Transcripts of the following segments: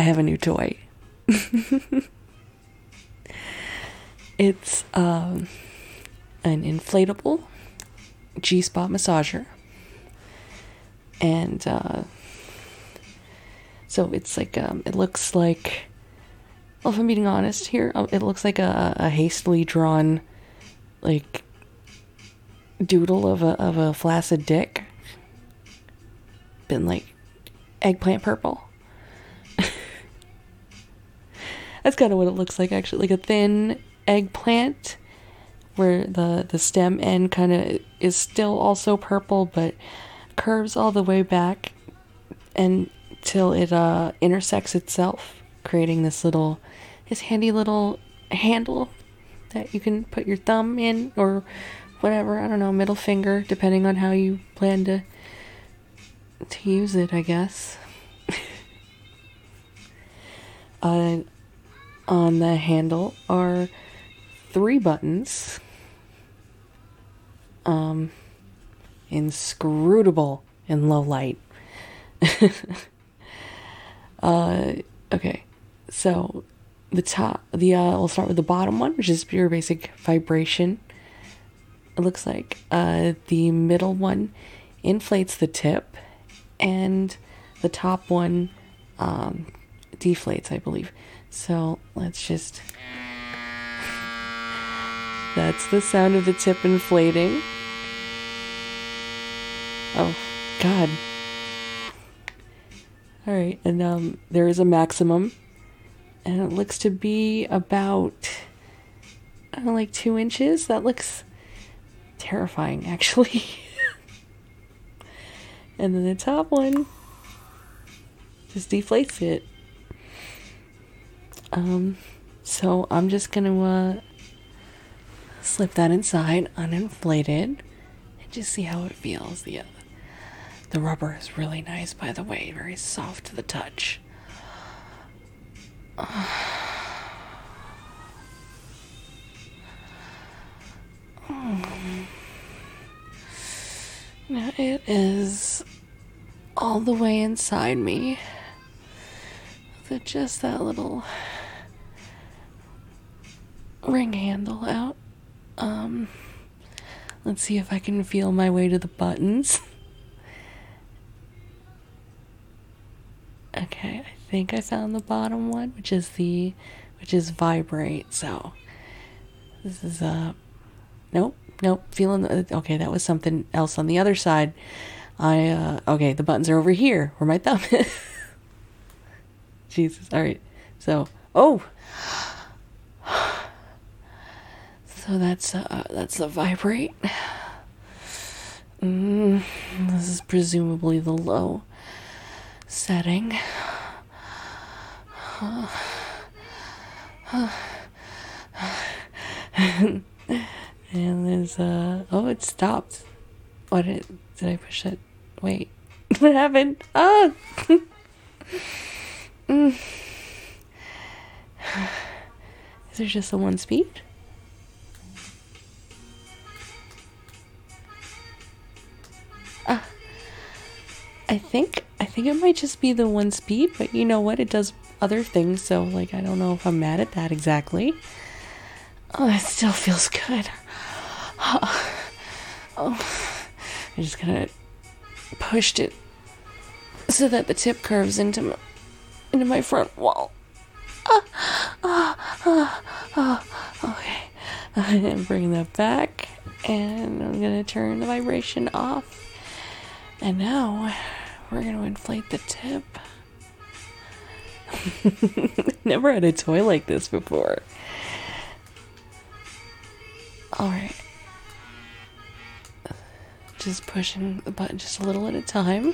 have a new toy. It's an inflatable G-spot massager. And so it's like, it looks like, well, if I'm being honest here, it looks like a hastily drawn, like, doodle of a flaccid dick. Been like eggplant purple. That's kind of what it looks like, actually, like a thin eggplant where the stem end kind of is still also purple, but curves all the way back until it intersects itself, creating this handy little handle that you can put your thumb in, or whatever, I don't know, middle finger, depending on how you plan to use it, I guess. On the handle are 3 buttons. Inscrutable in low light. Okay. So we'll start with the bottom one, which is pure basic vibration. It looks like the middle one inflates the tip, and the top one deflates, I believe. So let's just... That's the sound of the tip inflating. Oh, God. Alright, and there is a maximum. And it looks to be about, I don't know, like 2 inches. That looks terrifying, actually. And then the top one just deflates it. So I'm just gonna slip that inside uninflated and just see how it feels. The rubber is really nice, by the way, very soft to the touch. Now it is all the way inside me. With just that little ring handle out. Let's see if I can feel my way to the buttons. Okay, I think I found the bottom one, which is vibrate. So this is nope, feeling okay, that was something else on the other side. Okay, the buttons are over here where my thumb is. Jesus. All right. So, so that's the vibrate. This is presumably the low setting. And there's it stopped. Did I push it? Wait, what happened? Is there just a 1 speed? I think it might just be the 1 speed, but you know what? It does other things, so like I don't know if I'm mad at that exactly. Oh, it still feels good. I just kind of pushed it so that the tip curves into my front wall. Okay. I'm bringing that back, and I'm gonna turn the vibration off. And now we're gonna inflate the tip. Never had a toy like this before. Alright. Just pushing the button just a little at a time.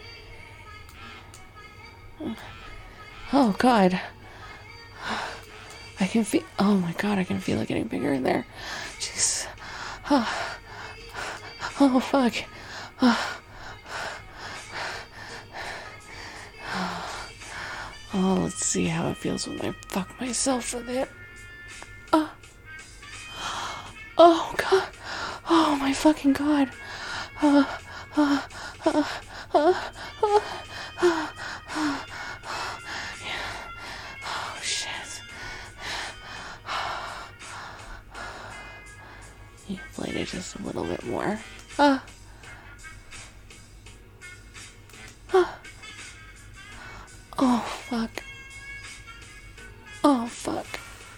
Oh God. I can feel, oh my God, I can feel it getting bigger in there. Jeez. Oh fuck. Oh, let's see how it feels when I fuck myself with it. Oh God. Oh my fucking God. just a little bit more. Ah. Ah. Oh, fuck. Oh, fuck.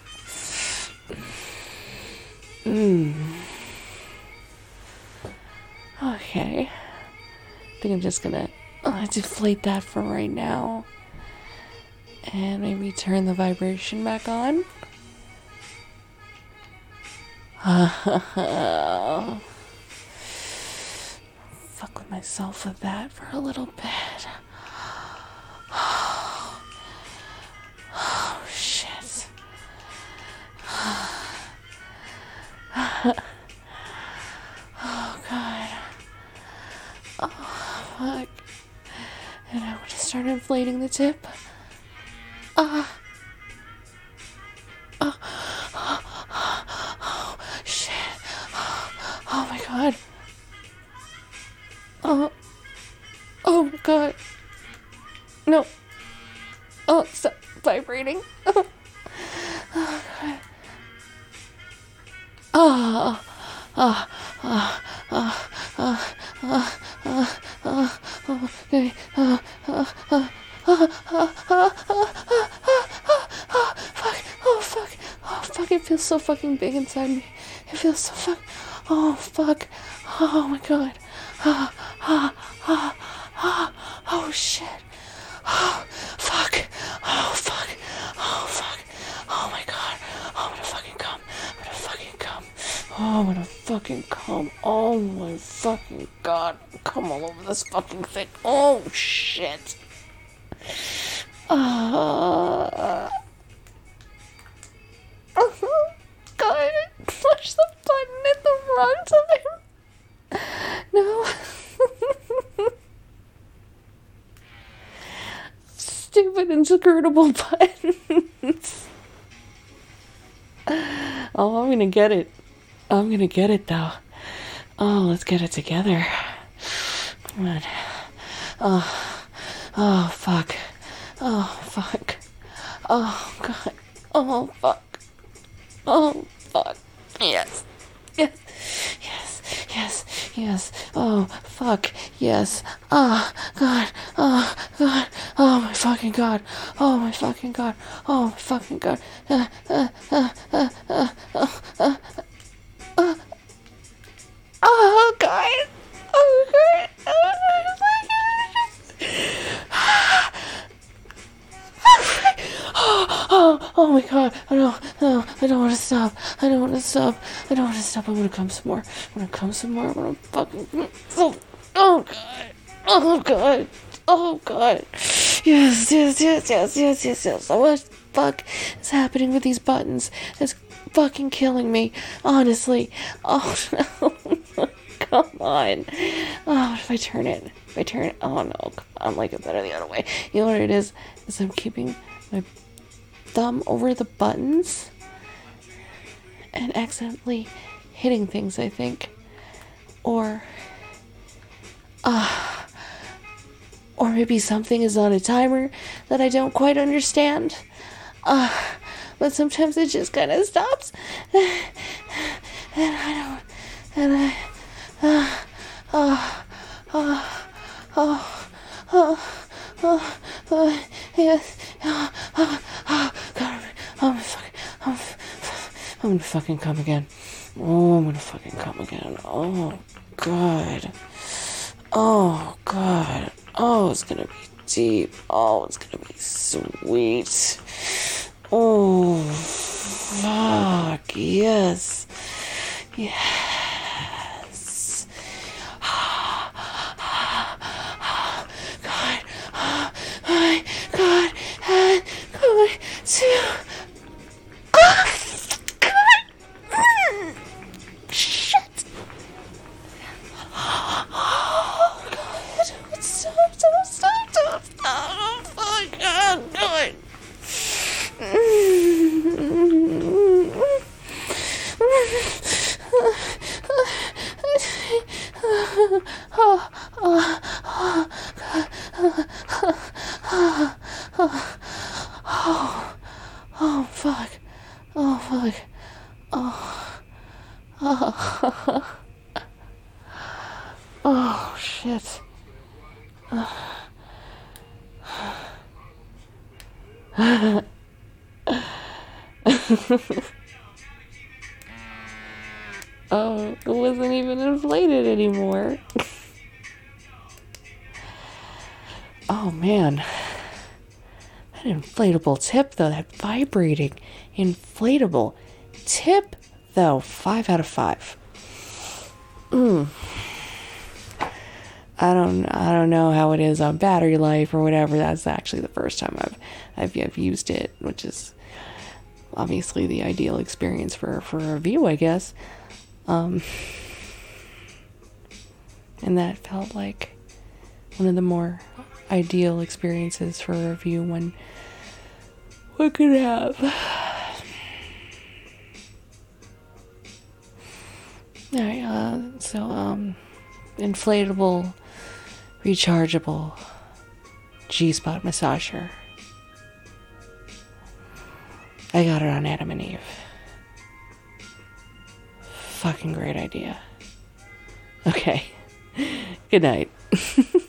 Okay. I think I'm just gonna deflate that for right now. And maybe turn the vibration back on. Fuck with myself with that for a little bit. Oh, shit. Oh, God. Oh, fuck. And I want to start inflating the tip. Oh, shit. Oh, my God. Oh, my God. No. Oh, stop vibrating. Oh, God. Okay. Fuck, it feels so fucking big inside me. It feels so fuck. Oh, fuck. Oh, my God. Oh, shit. Oh, fuck. Oh, fuck. Oh, fuck. Oh, my God. I'm gonna fucking come. Oh, I'm gonna fucking come. Oh, my fucking God. Come all over this fucking thing. Oh, shit. God, push the button at the wrong time. No. Stupid inscrutable buttons. Oh, I'm gonna get it. I'm gonna get it though. Oh, let's get it together. Come on. Oh, fuck. Oh, fuck. Oh, God. Oh, fuck. Oh, fuck. Yes. Oh, fuck. Yes. Oh, God. Oh, God. Oh, my fucking God. Oh, my fucking God. Oh, my fucking God. Oh, God. Oh, God. Oh my God. I don't want to stop. I don't want to stop. I want to come some more. I want to fucking... Oh, God. Oh, God. Oh, God. Yes. So what the fuck is happening with these buttons? It's fucking killing me. Honestly. Oh, no. Come on. Oh, if I turn it. Oh, no. I'm like it better the other way. You know what it is? Is I'm keeping my thumb over the buttons and accidentally hitting things, I think. Or maybe something is on a timer that I don't quite understand. But sometimes it just kind of stops. And I don't... Yes. God, I'm gonna fucking come again. Oh, I'm gonna fucking come again. Oh, God. Oh, God. Oh, it's gonna be deep. Oh, it's gonna be sweet. Oh, fuck. Yes. God, and going to... God! Shit! Oh, God. Stop. Oh, fuck. Oh, God. Oh, it wasn't even inflated anymore. Oh man. That inflatable tip though, that vibrating inflatable tip though, 5 out of 5. I don't know how it is on battery life or whatever. That's actually the first time I've used it, which is obviously the ideal experience for a review, I guess. And that felt like one of the more ideal experiences for a review one could have. Alright, so inflatable, rechargeable G-spot massager. I got it on Adam and Eve. Fucking great idea. Okay. Good night.